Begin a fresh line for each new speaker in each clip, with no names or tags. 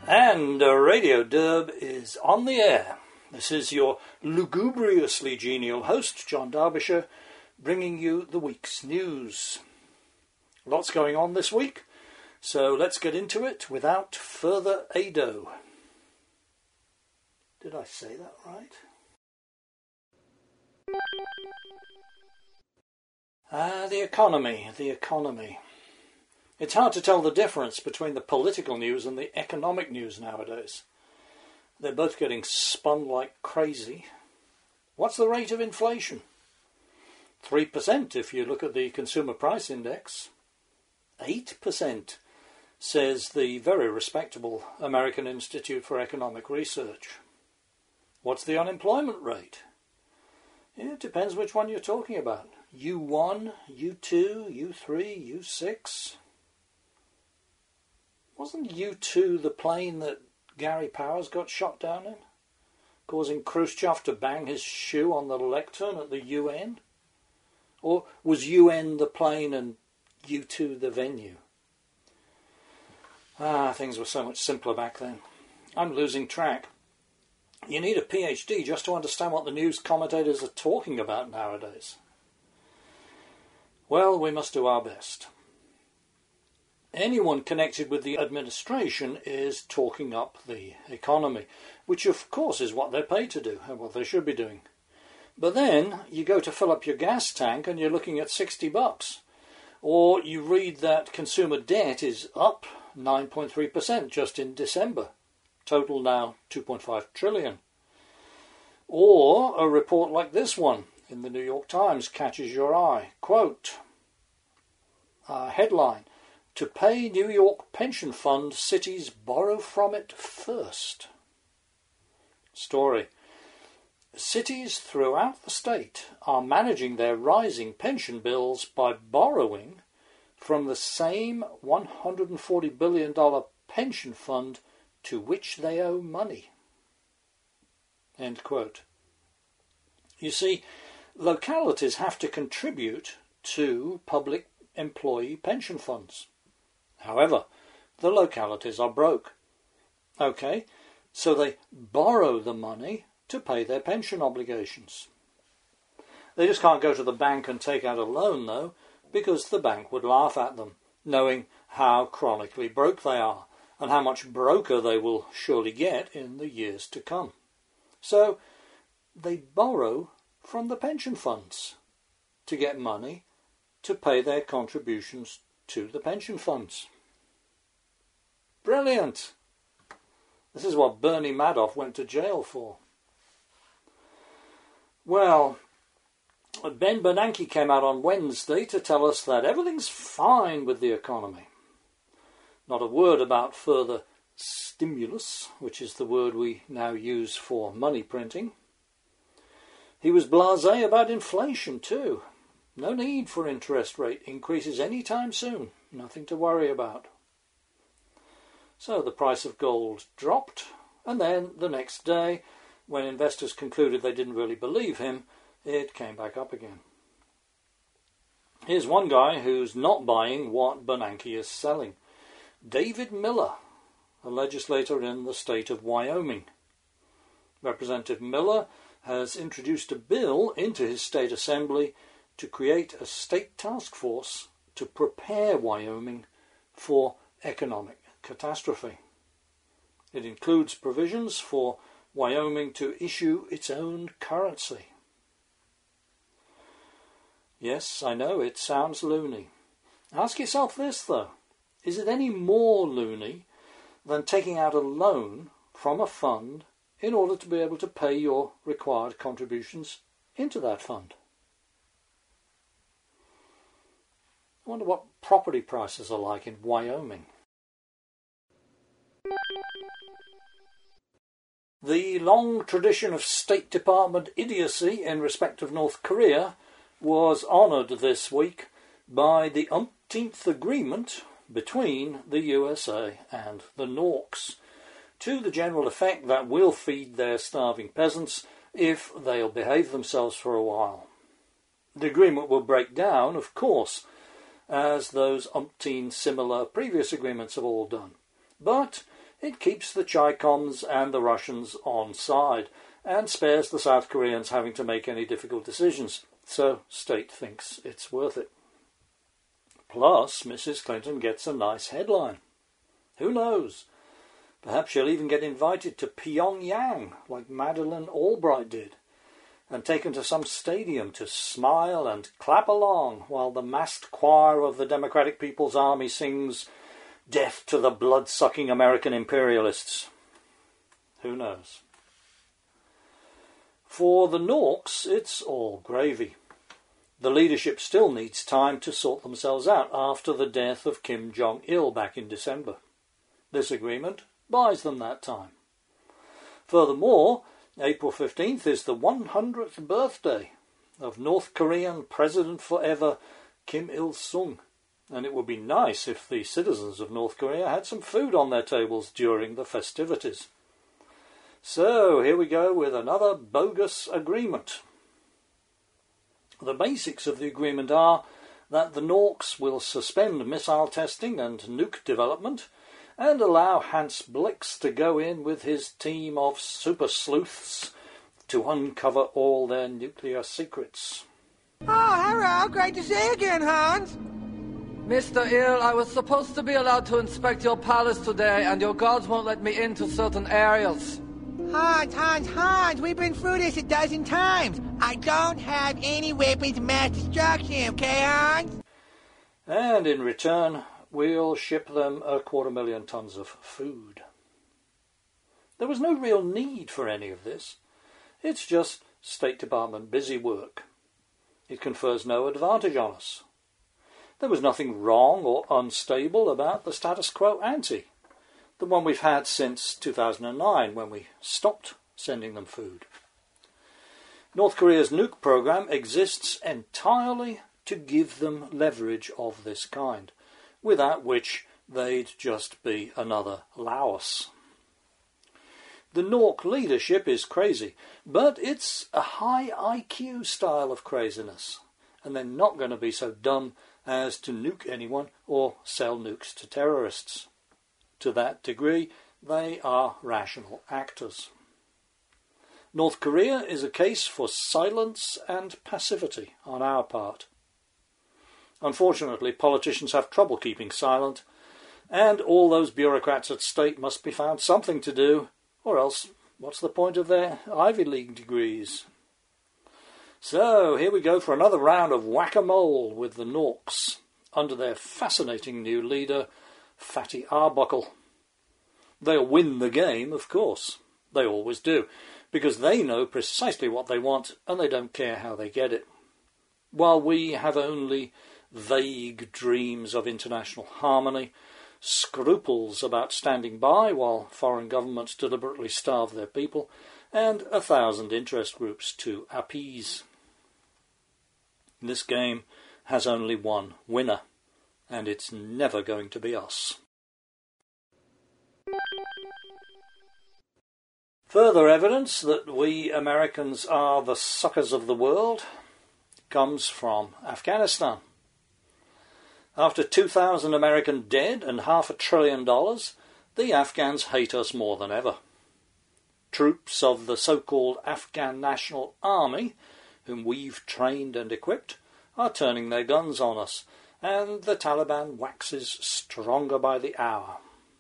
And Radio Derb is on the air. This is your lugubriously genial host, John Derbyshire, bringing you the week's news. Lots going on this week, so let's get into it without further ado. Did I say that right? The economy. It's hard to tell the difference between the political news and the economic news nowadays. They're both getting spun like crazy. What's the rate of inflation? 3% if you look at the Consumer Price Index. 8%, says the very respectable American Institute for Economic Research. What's the unemployment rate? It depends which one you're talking about. U1, U2, U3, U6. Wasn't U2 the plane that Gary Powers got shot down in, causing Khrushchev to bang his shoe on the lectern at the UN? Or was UN the plane and U2 the venue? Things were so much simpler back then. I'm losing track. You need a PhD just to understand what the news commentators are talking about nowadays. Well, we must do our best. Anyone connected with the administration is talking up the economy, which of course is what they're paid to do and what they should be doing. But then you go to fill up your gas tank and you're looking at $60. Or you read that consumer debt is up 9.3% just in December. Total now 2.5 trillion. Or a report like this one in the New York Times catches your eye. Quote, headline, "To pay New York pension fund, cities borrow from it first." Story. Cities throughout the state are managing their rising pension bills by borrowing from the same $140 billion pension fund to which they owe money. End quote. You see, localities have to contribute to public employee pension funds. However, the localities are broke. Okay, so they borrow the money to pay their pension obligations. They just can't go to the bank and take out a loan, though, because the bank would laugh at them, knowing how chronically broke they are and how much broker they will surely get in the years to come. So they borrow from the pension funds to get money to pay their contributions to the pension funds. Brilliant! This is what Bernie Madoff went to jail for. Well, Ben Bernanke came out on Wednesday to tell us that everything's fine with the economy. Not a word about further stimulus, which is the word we now use for money printing. He was blasé about inflation too. No need for interest rate increases anytime soon. Nothing to worry about. So the price of gold dropped, and then the next day, when investors concluded they didn't really believe him, it came back up again. Here's one guy who's not buying what Bernanke is selling. David Miller, a legislator in the state of Wyoming. Representative Miller has introduced a bill into his state assembly to create a state task force to prepare Wyoming for economic catastrophe. It includes provisions for Wyoming to issue its own currency. Yes, I know, it sounds loony. Ask yourself this, though. Is it any more loony than taking out a loan from a fund in order to be able to pay your required contributions into that fund? I wonder what property prices are like in Wyoming. The long tradition of State Department idiocy in respect of North Korea was honoured this week by the umpteenth agreement between the USA and the Norks, to the general effect that we'll feed their starving peasants if they'll behave themselves for a while. The agreement will break down, of course, as those umpteen similar previous agreements have all done. But It keeps the Chi-Coms and the Russians on side and spares the South Koreans having to make any difficult decisions. So State thinks it's worth it. Plus, Mrs. Clinton gets a nice headline. Who knows? Perhaps she'll even get invited to Pyongyang, like Madeleine Albright did, and taken to some stadium to smile and clap along while the massed choir of the Democratic People's Army sings "Death to the blood-sucking American imperialists." Who knows? For the Norks, it's all gravy. The leadership still needs time to sort themselves out after the death of Kim Jong-il back in December. This agreement buys them that time. Furthermore, April 15th is the 100th birthday of North Korean President forever Kim Il-sung, and it would be nice if the citizens of North Korea had some food on their tables during the festivities. So, here we go with another bogus agreement. The basics of the agreement are that the Norks will suspend missile testing and nuke development and allow Hans Blix to go in with his team of super sleuths to uncover all their nuclear secrets.
Oh, hello. Great to see you again, Hans.
Mr. Il, I was supposed to be allowed to inspect your palace today, and your guards won't let me into certain areas.
Hans, we've been through this a dozen times. I don't have any weapons of mass destruction, okay, Hans?
And in return, we'll ship them 250,000 tons of food. There was no real need for any of this. It's just State Department busy work. It confers no advantage on us. There was nothing wrong or unstable about the status quo ante, the one we've had since 2009 when we stopped sending them food. North Korea's nuke program exists entirely to give them leverage of this kind, without which they'd just be another Laos. The Nork leadership is crazy, but it's a high IQ style of craziness, and they're not going to be so dumb as to nuke anyone or sell nukes to terrorists. To that degree, they are rational actors. North Korea is a case for silence and passivity on our part. Unfortunately, politicians have trouble keeping silent, and all those bureaucrats at State must be found something to do, or else what's the point of their Ivy League degrees? So, here we go for another round of whack-a-mole with the Norks, under their fascinating new leader, Fatty Arbuckle. They'll win the game, of course. They always do, because they know precisely what they want, and they don't care how they get it. While we have only vague dreams of international harmony, scruples about standing by while foreign governments deliberately starve their people, and 1,000 interest groups to appease. This game has only one winner, and it's never going to be us. Further evidence that we Americans are the suckers of the world comes from Afghanistan. After 2,000 American dead and $500 billion, the Afghans hate us more than ever. Troops of the so-called Afghan National Army, whom we've trained and equipped, are turning their guns on us, and the Taliban waxes stronger by the hour.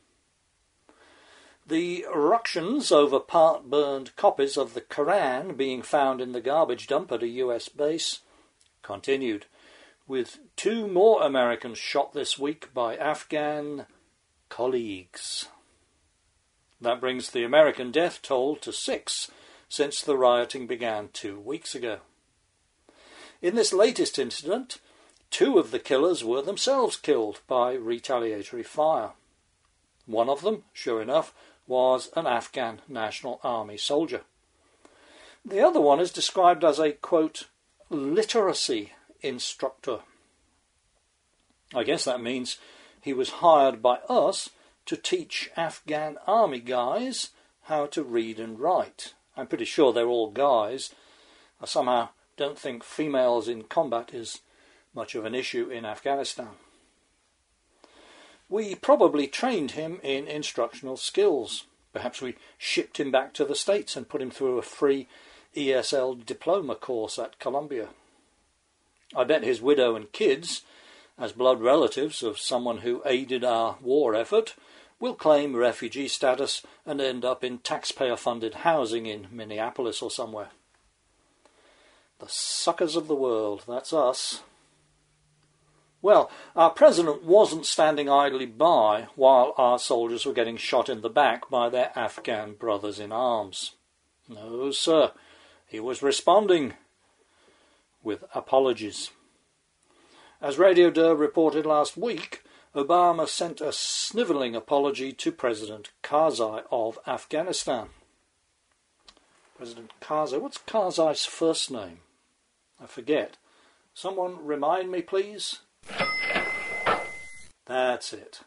The ructions over part-burned copies of the Quran being found in the garbage dump at a US base continued, with 2 more Americans shot this week by Afghan colleagues. That brings the American death toll to 6 since the rioting began 2 weeks ago. In this latest incident, 2 of the killers were themselves killed by retaliatory fire. One of them, sure enough, was an Afghan National Army soldier. The other one is described as a, quote, literacy instructor. I guess that means he was hired by us to teach Afghan army guys how to read and write. I'm pretty sure they're all guys. I somehow don't think females in combat is much of an issue in Afghanistan. We probably trained him in instructional skills. Perhaps we shipped him back to the States and put him through a free ESL diploma course at Columbia. I bet his widow and kids, as blood relatives of someone who aided our war effort, will claim refugee status and end up in taxpayer-funded housing in Minneapolis or somewhere. The suckers of the world, that's us. Well, our president wasn't standing idly by while our soldiers were getting shot in the back by their Afghan brothers in arms. No, sir, he was responding with apologies. As Radio Dur reported last week, Obama sent a snivelling apology to President Karzai of Afghanistan. President Karzai, what's Karzai's first name? I forget. Someone remind me, please? That's it.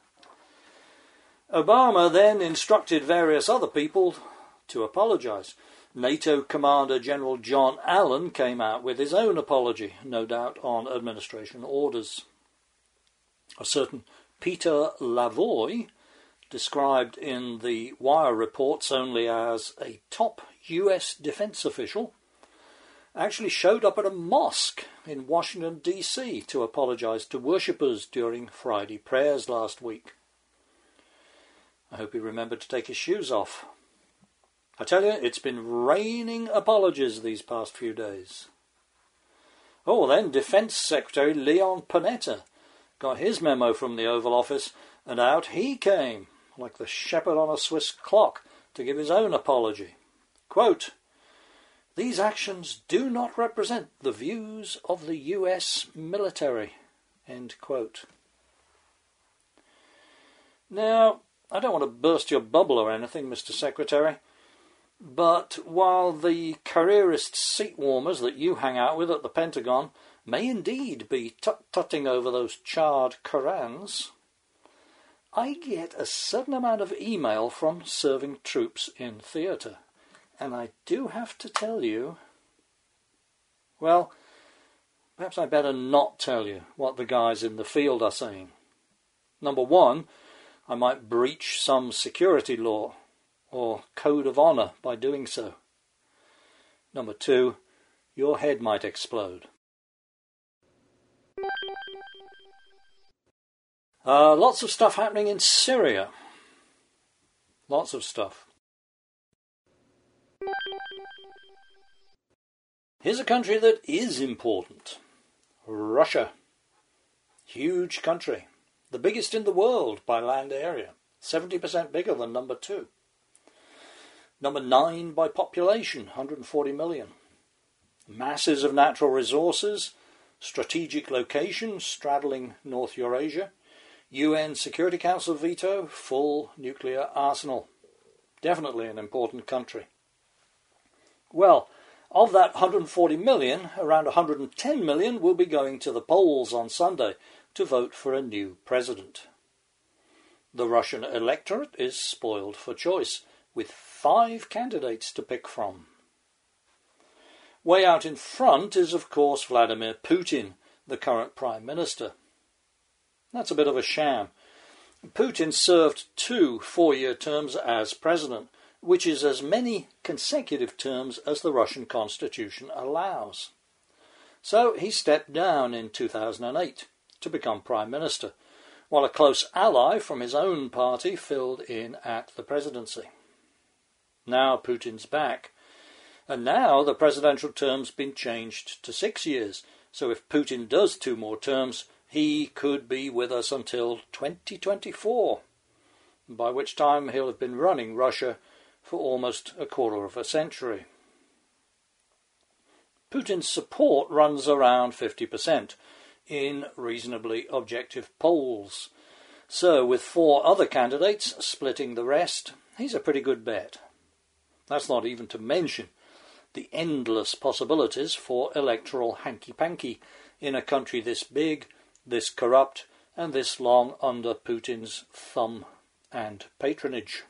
Obama then instructed various other people to apologise. NATO Commander General John Allen came out with his own apology, no doubt on administration orders. A certain Peter Lavoie, described in the Wire reports only as a top US defence official, actually showed up at a mosque in Washington, D.C. to apologise to worshippers during Friday prayers last week. I hope he remembered to take his shoes off. I tell you, it's been raining apologies these past few days. Oh, then Defence Secretary Leon Panetta got his memo from the Oval Office, and out he came, like the shepherd on a Swiss clock, to give his own apology. Quote, "These actions do not represent the views of the US military." End quote. Now, I don't want to burst your bubble or anything, Mr. Secretary, but while the careerist seat warmers that you hang out with at the Pentagon may indeed be tut-tutting over those charred Korans, I get a certain amount of email from serving troops in theatre. And I do have to tell you, well, perhaps I better not tell you what the guys in the field are saying. Number one, I might breach some security law or code of honour by doing so. Number two, your head might explode. Lots of stuff happening in Syria. Lots of stuff. Here's a country that is important. Russia. Huge country. The biggest in the world by land area. 70% bigger than number 2. Number 9 by population, 140 million. Masses of natural resources. Strategic location, straddling North Eurasia. UN Security Council veto, full nuclear arsenal. Definitely an important country. Well, of that 140 million, around 110 million will be going to the polls on Sunday to vote for a new president. The Russian electorate is spoiled for choice, with 5 candidates to pick from. Way out in front is, of course, Vladimir Putin, the current Prime Minister. That's a bit of a sham. Putin served 2 four-year terms as president, which is as many consecutive terms as the Russian constitution allows. So he stepped down in 2008 to become Prime Minister, while a close ally from his own party filled in at the presidency. Now Putin's back, and now the presidential term's been changed to 6 years, so if Putin does 2 more terms, he could be with us until 2024, by which time he'll have been running Russia for almost a quarter of a century. Putin's support runs around 50% in reasonably objective polls. So with 4 other candidates splitting the rest, he's a pretty good bet. That's not even to mention the endless possibilities for electoral hanky-panky in a country this big, this corrupt, and this long under Putin's thumb and patronage.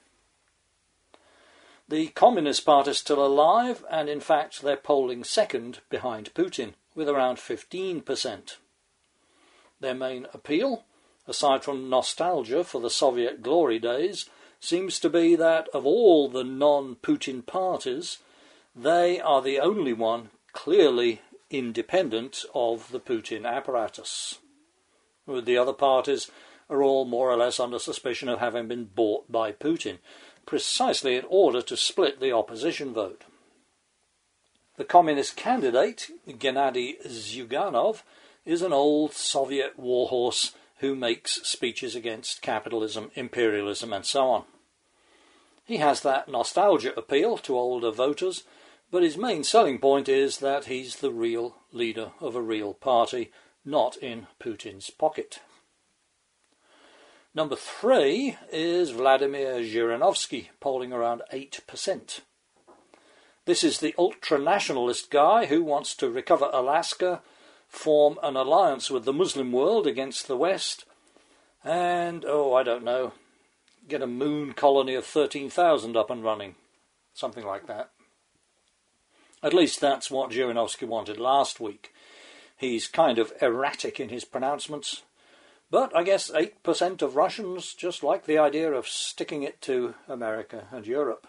The Communist Party is still alive, and in fact they're polling second behind Putin, with around 15%. Their main appeal? aside from nostalgia for the Soviet glory days, seems to be that of all the non-Putin parties, they are the only one clearly independent of the Putin apparatus. The other parties are all more or less under suspicion of having been bought by Putin, precisely in order to split the opposition vote. The communist candidate, Gennady Zyuganov, is an old Soviet warhorse who makes speeches against capitalism, imperialism and so on. He has that nostalgia appeal to older voters, but his main selling point is that he's the real leader of a real party, not in Putin's pocket. Number 3 is Vladimir Zhirinovsky, polling around 8%. This is the ultra-nationalist guy who wants to recover Alaska, form an alliance with the Muslim world against the West, and, get a moon colony of 13,000 up and running. Something like that. At least that's what Zhirinovsky wanted last week. He's kind of erratic in his pronouncements, but I guess 8% of Russians just like the idea of sticking it to America and Europe.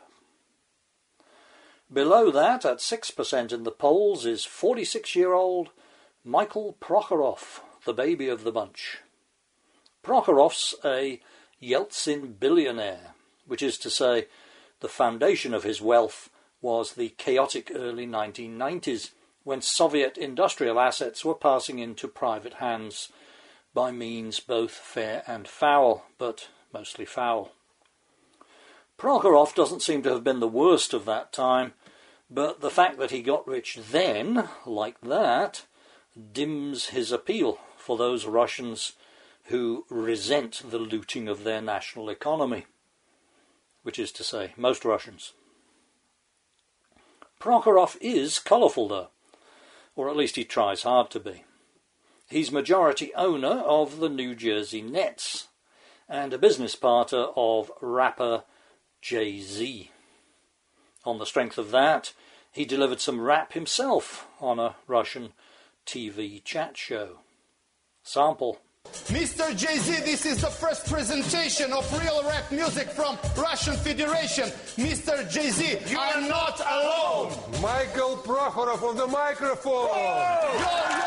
Below that, at 6% in the polls, is 46-year-old Michael Prokhorov, the baby of the bunch. Prokhorov's a Yeltsin billionaire, which is to say, the foundation of his wealth was the chaotic early 1990s, when Soviet industrial assets were passing into private hands by means both fair and foul, but mostly foul. Prokhorov doesn't seem to have been the worst of that time, but the fact that he got rich then, like that, dims his appeal for those Russians who resent the looting of their national economy, which is to say, most Russians. Prokhorov is colourful, though, or at least he tries hard to be. He's majority owner of the New Jersey Nets and a business partner of rapper Jay-Z. On the strength of that, he delivered some rap himself on a Russian TV chat show. Sample.
Mr. Jay-Z, this is the first presentation of real rap music from Russian Federation. Mr. Jay-Z, you are not alone.
Michael Prokhorov on the microphone.
Yo.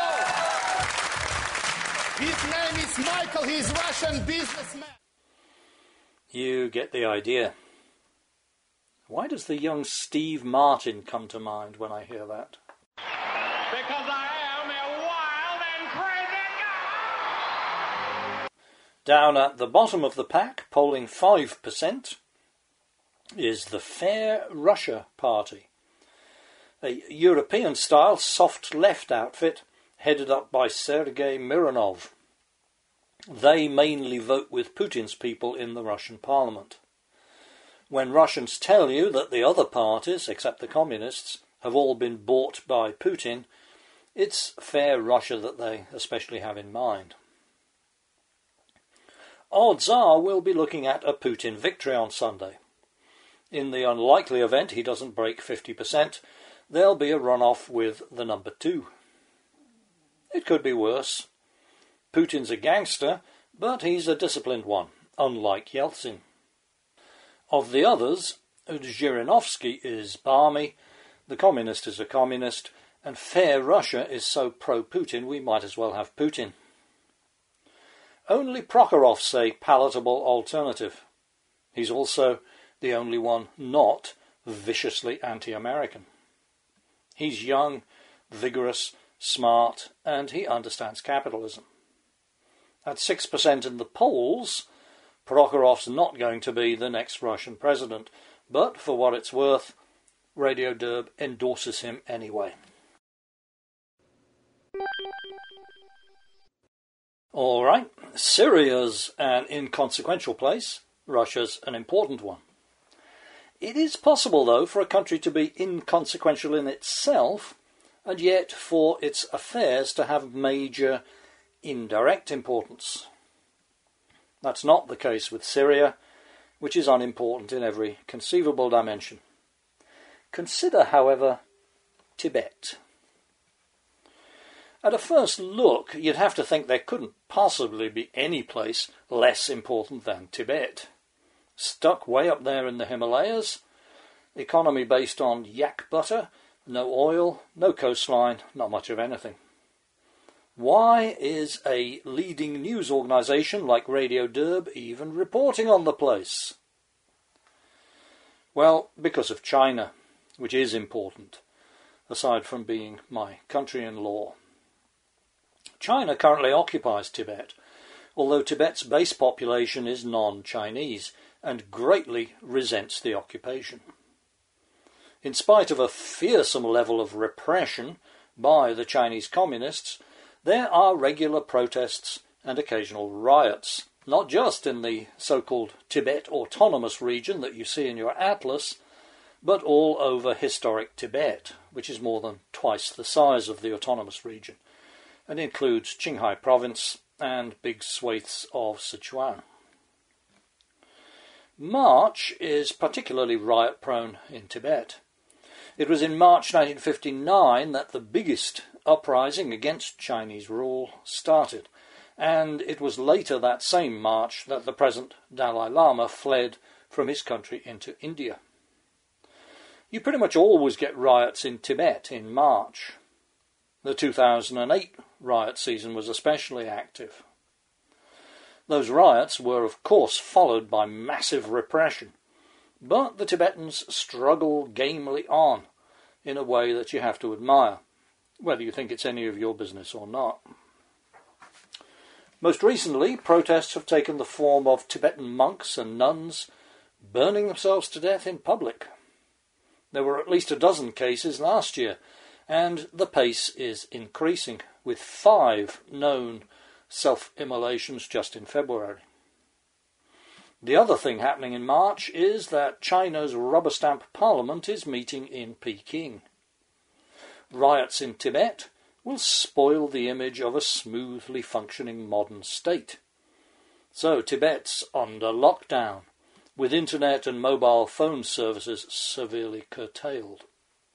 His name is Michael, he is Russian businessman.
You get the idea. Why does the young Steve Martin come to mind when I hear that?
Because I am a wild and crazy guy.
Down at the bottom of the pack, polling 5%, is the Fair Russia Party, a European-style soft left outfit headed up by Sergei Mironov. They mainly vote with Putin's people in the Russian parliament. When Russians tell you that the other parties, except the communists, have all been bought by Putin, it's Fair Russia that they especially have in mind. Odds are we'll be looking at a Putin victory on Sunday. In the unlikely event he doesn't break 50%, there'll be a runoff with the number 2. It could be worse. Putin's a gangster, but he's a disciplined one, unlike Yeltsin. Of the others, Zhirinovsky is balmy, the communist is a communist, and Fair Russia is so pro-Putin we might as well have Putin. Only Prokhorov's a palatable alternative. He's also the only one not viciously anti-American. He's young, vigorous, smart, and he understands capitalism. At 6% in the polls, Prokhorov's not going to be the next Russian president, but for what it's worth, Radio Derb endorses him anyway. All right, Syria's an inconsequential place, Russia's an important one. It is possible, though, for a country to be inconsequential in itself, and yet for its affairs to have major indirect importance. That's not the case with Syria, which is unimportant in every conceivable dimension. Consider, however, Tibet. At a first look, you'd have to think there couldn't possibly be any place less important than Tibet. Stuck way up there in the Himalayas, economy based on yak butter, no oil, no coastline, not much of anything. Why is a leading news organisation like Radio Derb even reporting on the place? Well, because of China, which is important, aside from being my country-in-law. China currently occupies Tibet, although Tibet's base population is non-Chinese and greatly resents the occupation. In spite of a fearsome level of repression by the Chinese communists, there are regular protests and occasional riots, not just in the so-called Tibet Autonomous Region that you see in your atlas, but all over historic Tibet, which is more than twice the size of the Autonomous Region, and includes Qinghai Province and big swathes of Sichuan. March is particularly riot-prone in Tibet. It was in March 1959 that the biggest uprising against Chinese rule started, and it was later that same March that the present Dalai Lama fled from his country into India. You pretty much always get riots in Tibet in March. The 2008 riot season was especially active. Those riots were of course followed by massive repression, but the Tibetans struggle gamely on in a way that you have to admire, whether you think it's any of your business or not. Most recently, protests have taken the form of Tibetan monks and nuns burning themselves to death in public. There were at least a dozen cases last year, and the pace is increasing, with 5 known self-immolations just in February. The other thing happening in March is that China's rubber stamp parliament is meeting in Peking. Riots in Tibet will spoil the image of a smoothly functioning modern state. So Tibet's under lockdown, with internet and mobile phone services severely curtailed.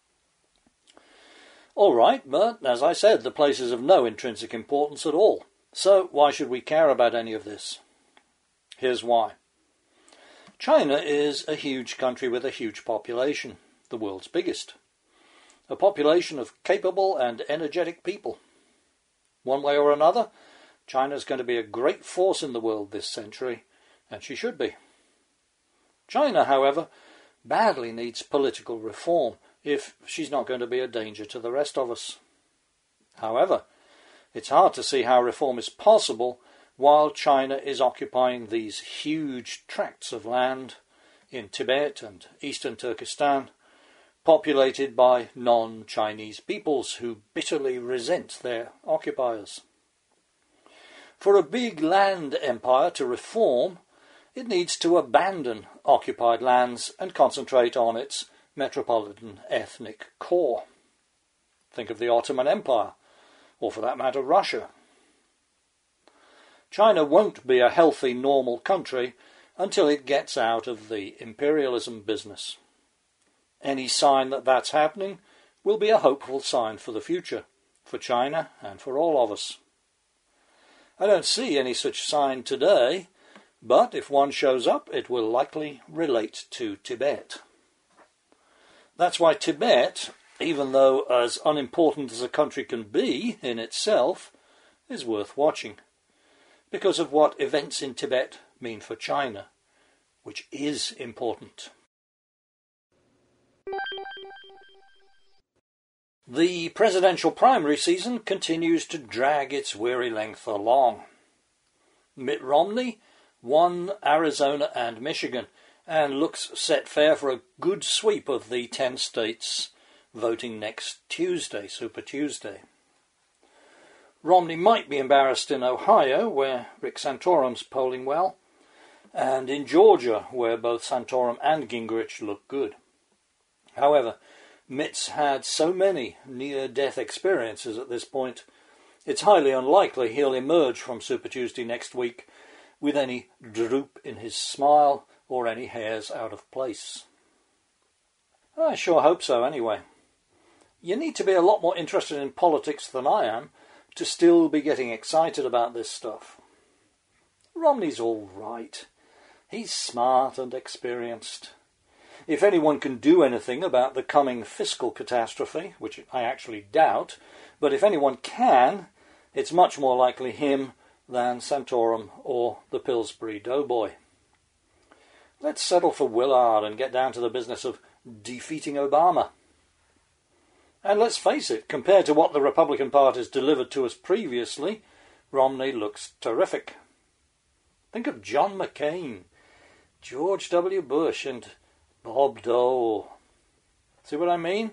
All right, but as I said, the place is of no intrinsic importance at all. So why should we care about any of this? Here's why. China is a huge country with a huge population, the world's biggest. A population of capable and energetic people. One way or another, China's going to be a great force in the world this century, and she should be. China, however, badly needs political reform if she's not going to be a danger to the rest of us. However, it's hard to see how reform is possible while China is occupying these huge tracts of land in Tibet and eastern Turkestan, populated by non-Chinese peoples who bitterly resent their occupiers. For a big land empire to reform, it needs to abandon occupied lands and concentrate on its metropolitan ethnic core. Think of the Ottoman Empire, or for that matter Russia. China won't be a healthy, normal country until it gets out of the imperialism business. Any sign that that's happening will be a hopeful sign for the future, for China and for all of us. I don't see any such sign today, but if one shows up, it will likely relate to Tibet. That's why Tibet, even though as unimportant as a country can be in itself, is worth watching, because of what events in Tibet mean for China, which is important. The presidential primary season continues to drag its weary length along. Mitt Romney won Arizona and Michigan and looks set fair for a good sweep of the 10 states voting next Tuesday, Super Tuesday. Romney might be embarrassed in Ohio, where Rick Santorum's polling well, and in Georgia, where both Santorum and Gingrich look good. However, Mitt's had so many near-death experiences at this point, it's highly unlikely he'll emerge from Super Tuesday next week with any droop in his smile or any hairs out of place. I sure hope so, anyway. You need to be a lot more interested in politics than I am to still be getting excited about this stuff. Romney's all right. He's smart and experienced. If anyone can do anything about the coming fiscal catastrophe, which I actually doubt, but if anyone can, it's much more likely him than Santorum or the Pillsbury Doughboy. Let's settle for Willard and get down to the business of defeating Obama. And let's face it, compared to what the Republican Party's delivered to us previously, Romney looks terrific. Think of John McCain, George W. Bush and Bob Dole. See what I mean?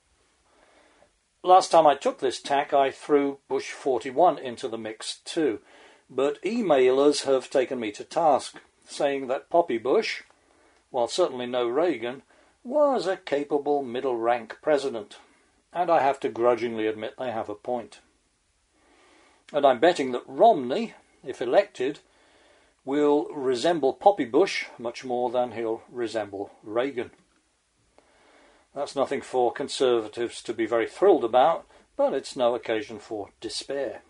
Last time I took this tack, I threw Bush 41 into the mix too, but emailers have taken me to task, saying that Poppy Bush, while certainly no Reagan, was a capable middle-rank president, and I have to grudgingly admit they have a point. And I'm betting that Romney, if elected, will resemble Poppy Bush much more than he'll resemble Reagan. That's nothing for Conservatives to be very thrilled about, but it's no occasion for despair.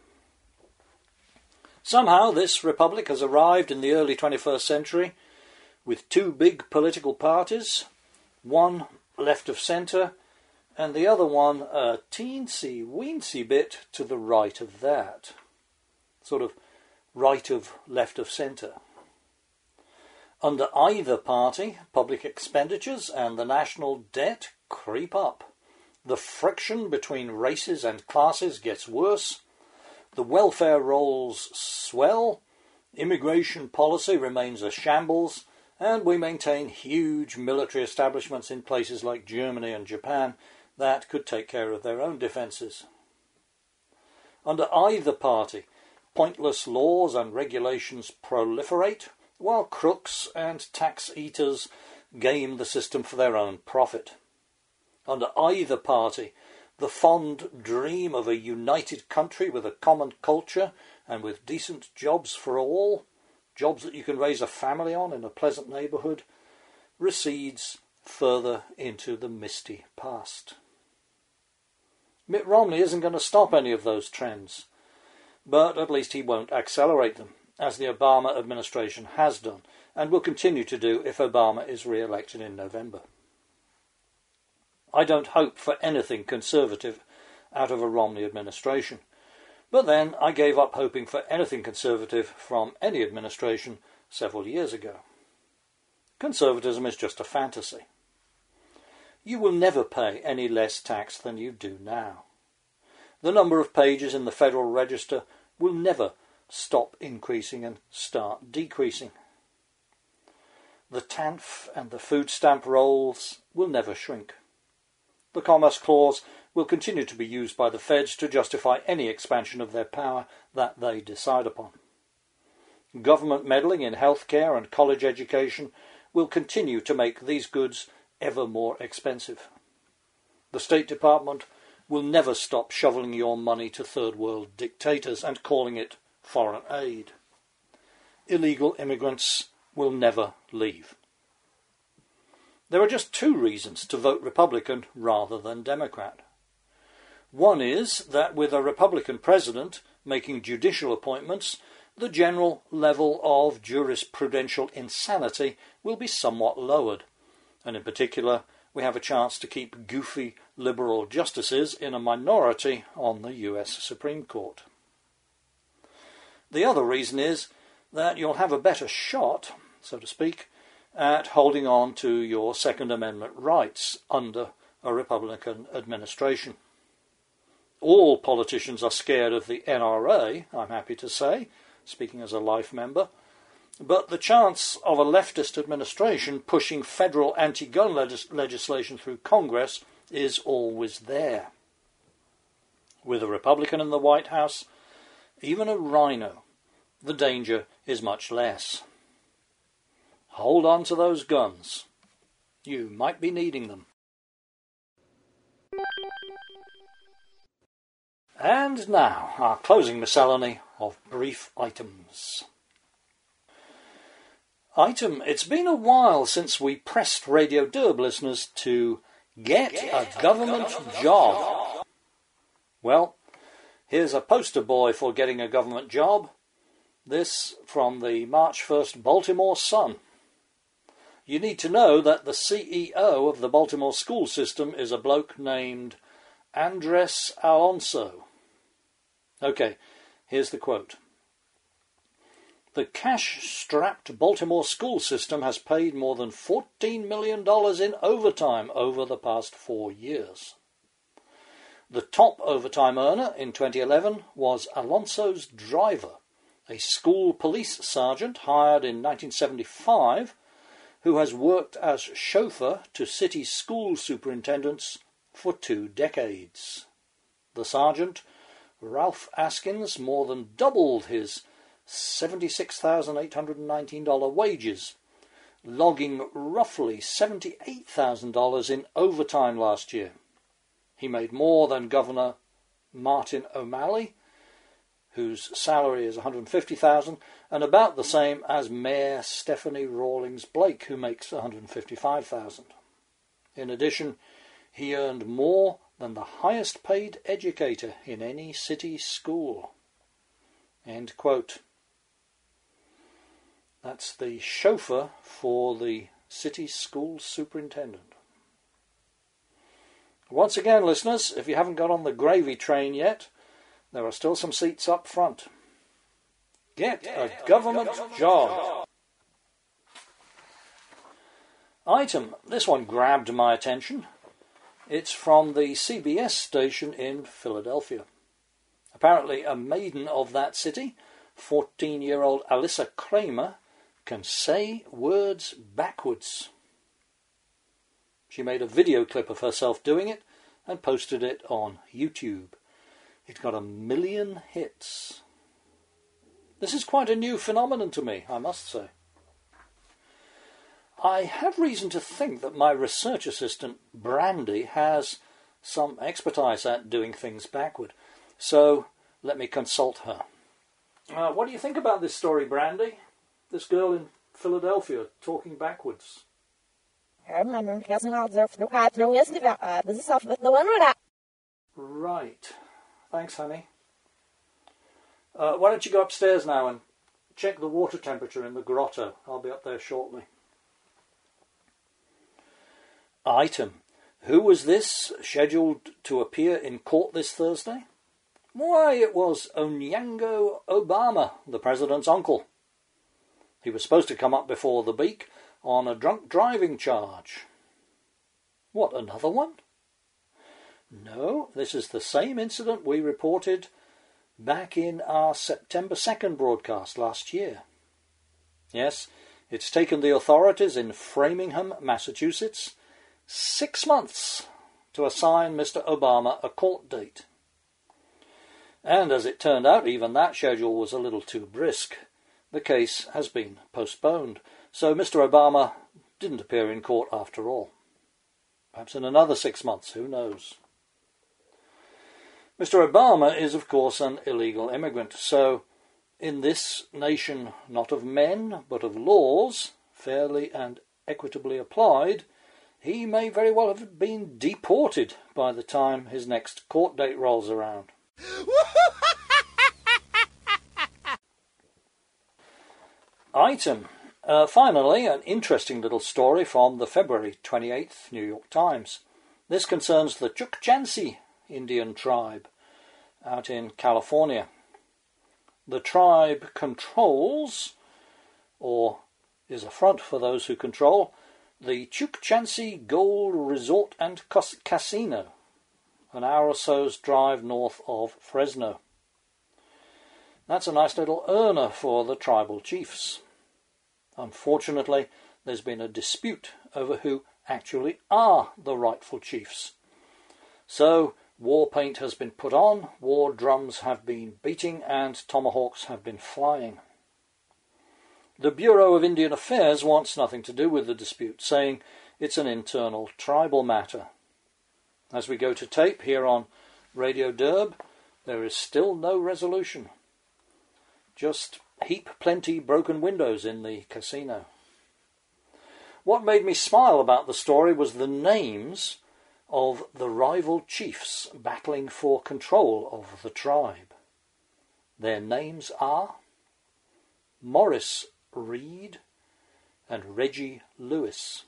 Somehow this republic has arrived in the early 21st century with two big political parties, one left of centre and the other one a teensy-weensy bit to the right of that. Sort of right of left of centre. Under either party, public expenditures and the national debt creep up. The friction between races and classes gets worse. The welfare rolls swell. Immigration policy remains a shambles. And we maintain huge military establishments in places like Germany and Japan that could take care of their own defences. Under either party, pointless laws and regulations proliferate, while crooks and tax eaters game the system for their own profit. Under either party, the fond dream of a united country with a common culture and with decent jobs for all, jobs that you can raise a family on in a pleasant neighbourhood, recedes further into the misty past. Mitt Romney isn't going to stop any of those trends, but at least he won't accelerate them, as the Obama administration has done, and will continue to do if Obama is re-elected in November. I don't hope for anything conservative out of a Romney administration, but then I gave up hoping for anything conservative from any administration several years ago. Conservatism is just a fantasy. You will never pay any less tax than you do now. The number of pages in the Federal Register will never stop increasing and start decreasing. The TANF and the food stamp rolls will never shrink. The Commerce Clause will continue to be used by the Feds to justify any expansion of their power that they decide upon. Government meddling in healthcare and college education will continue to make these goods ever more expensive. The State Department will never stop shoveling your money to third world dictators and calling it foreign aid. Illegal immigrants will never leave. There are just two reasons to vote Republican rather than Democrat. One is that with a Republican president making judicial appointments, the general level of jurisprudential insanity will be somewhat lowered, and in particular we have a chance to keep goofy liberal justices in a minority on the US Supreme Court. The other reason is that you'll have a better shot, so to speak, at holding on to your Second Amendment rights under a Republican administration. All politicians are scared of the NRA, I'm happy to say, speaking as a life member, but the chance of a leftist administration pushing federal anti-gun legislation through Congress is always there. With a Republican in the White House, even a rhino, the danger is much less. Hold on to those guns. You might be needing them. And now, our closing miscellany of brief items. Item: it's been a while since we pressed Radio Derb listeners to get a government job. Well, Here's a poster boy for getting a government job. This from the March 1st Baltimore Sun. You need to know that the CEO of the Baltimore school system is a bloke named Andres Alonso. Okay, here's the quote. The cash-strapped Baltimore school system has paid more than $14 million in overtime over the past 4 years. The top overtime earner in 2011 was Alonso's driver, a school police sergeant hired in 1975 who has worked as chauffeur to city school superintendents for 2 decades. The sergeant, Ralph Askins, more than doubled his $76,819 wages, logging roughly $78,000 in overtime last year. He made more than Governor Martin O'Malley, whose salary is $150,000, and about the same as Mayor Stephanie Rawlings Blake, who makes $155,000. In addition, he earned more than the highest paid educator in any city school. End quote. That's the chauffeur for the city school superintendent. Once again, listeners, if you haven't got on the gravy train yet, there are still some seats up front. Get a government job. Item. This one grabbed my attention. It's from the CBS station in Philadelphia. Apparently a maiden of that city, 14-year-old Alyssa Kramer, can say words backwards. She made a video clip of herself doing it and posted it on YouTube. It got 1 million hits. This is quite a new phenomenon to me, I must say. I have reason to think that my research assistant, Brandy, has some expertise at doing things backward. So let me consult her. What do you think about this story, Brandy? This girl in Philadelphia talking backwards. Right. Thanks, honey. Why don't you go upstairs now and check the water temperature in the grotto? I'll be up there shortly. Item. Who was this scheduled to appear in court this Thursday? Why, it was Onyango Obama, the president's uncle. He was supposed to come up before the beak on a drunk driving charge. What, another one? No, this is the same incident we reported back in our September 2nd broadcast last year. Yes, it's taken the authorities in Framingham, Massachusetts, 6 months to assign Mr. Obama a court date. And as it turned out, even that schedule was a little too brisk. The case has been postponed, so Mr. Obama didn't appear in court after all. Perhaps in another 6 months, who knows? Mr. Obama is, of course, an illegal immigrant, so in this nation not of men, but of laws, fairly and equitably applied, he may very well have been deported by the time his next court date rolls around. Item. Finally, an interesting little story from the February 28th New York Times. This concerns the Chukchansi Indian tribe out in California. The tribe controls, or is a front for those who control, the Chukchansi Gold Resort and Casino, an hour or so's drive north of Fresno. That's a nice little earner for the tribal chiefs. Unfortunately, there's been a dispute over who actually are the rightful chiefs. So, war paint has been put on, war drums have been beating, and tomahawks have been flying. The Bureau of Indian Affairs wants nothing to do with the dispute, saying it's an internal tribal matter. As we go to tape here on Radio Derb, there is still no resolution. Just heap plenty broken windows in the casino. What made me smile about the story was the names of the rival chiefs battling for control of the tribe. Their names are Maurice Reed and Reggie Lewis.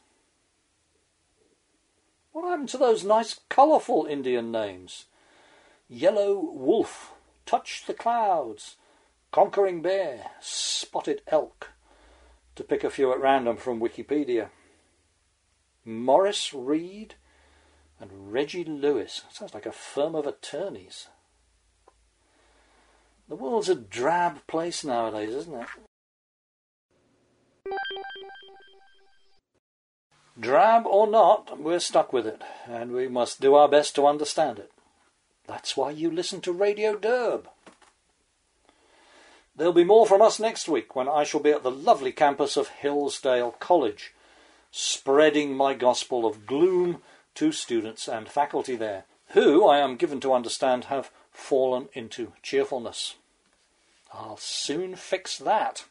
What happened to those nice colourful Indian names? Yellow Wolf, Touch the Clouds, Conquering Bear, Spotted Elk, to pick a few at random from Wikipedia. Maurice Reed and Reggie Lewis. Sounds like a firm of attorneys. The world's a drab place nowadays, isn't it? Drab or not, we're stuck with it, and we must do our best to understand it. That's why you listen to Radio Derb. There'll be more from us next week, when I shall be at the lovely campus of Hillsdale College, spreading my gospel of gloom to students and faculty there, who, I am given to understand, have fallen into cheerfulness. I'll soon fix that.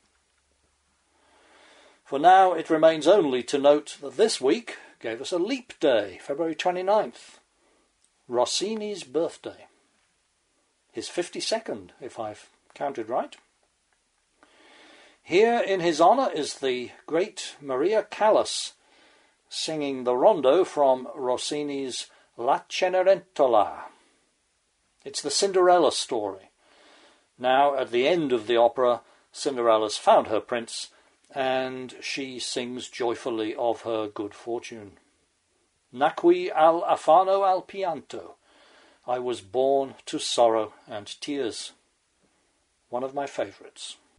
For now, it remains only to note that this week gave us a leap day, February 29th, Rossini's birthday. His 52nd, if I've counted right. Here in his honour is the great Maria Callas singing the rondo from Rossini's La Cenerentola. It's the Cinderella story. Now, at the end of the opera, Cinderella's found her prince, and she sings joyfully of her good fortune. Nacqui al afano al pianto. I was born to sorrow and tears. One of my favourites.